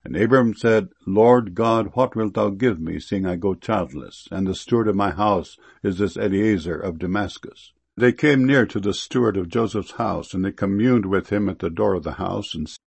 And Abram said, Lord God, what wilt thou give me, seeing I go childless, and the steward of my house is this Eliezer of Damascus? They came near to the steward of Joseph's house, and they communed with him at the door of the house,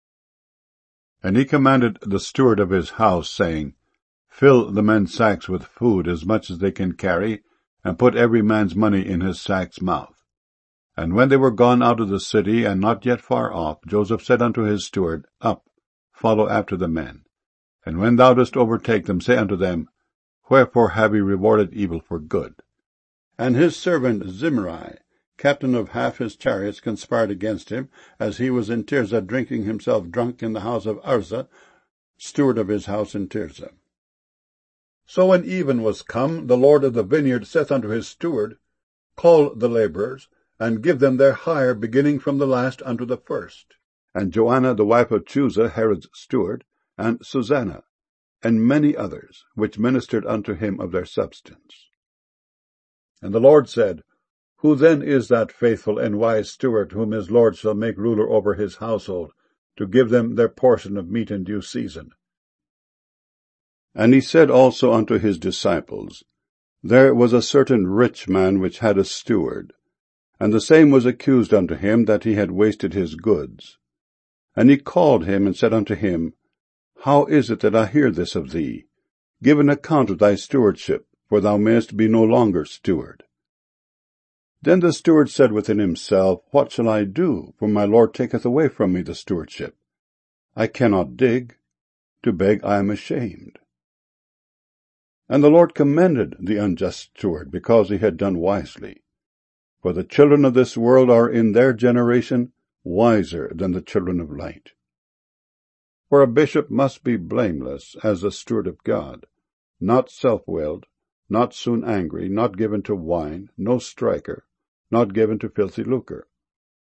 and he commanded the steward of his house, saying, Fill the men's sacks with food, as much as they can carry, and put every man's money in his sack's mouth. And when they were gone out of the city, and not yet far off, Joseph said unto his steward, Up, follow after the men. And when thou dost overtake them, say unto them, Wherefore have ye rewarded evil for good? And his servant Zimri, captain of half his chariots, conspired against him, as he was in Tirzah, drinking himself drunk in the house of Arza, steward of his house in Tirzah. So when even was come, the lord of the vineyard saith unto his steward, Call the labourers, and give them their hire, beginning from the last unto the first. And Joanna the wife of Chusa, Herod's steward, and Susanna, and many others, which ministered unto him of their substance. And the Lord said, Who then is that faithful and wise steward, whom his Lord shall make ruler over his household, to give them their portion of meat in due season? And he said also unto his disciples, There was a certain rich man which had a steward, and the same was accused unto him that he had wasted his goods. And he called him, and said unto him, How is it that I hear this of thee? Give an account of thy stewardship, for thou mayest be no longer steward. Then the steward said within himself, What shall I do? For my Lord taketh away from me the stewardship. I cannot dig. To beg I am ashamed. And the Lord commended the unjust steward, because he had done wisely. For the children of this world are in their generation wiser than the children of light. For a bishop must be blameless as a steward of God, not self-willed, not soon angry, not given to wine, no striker, not given to filthy lucre,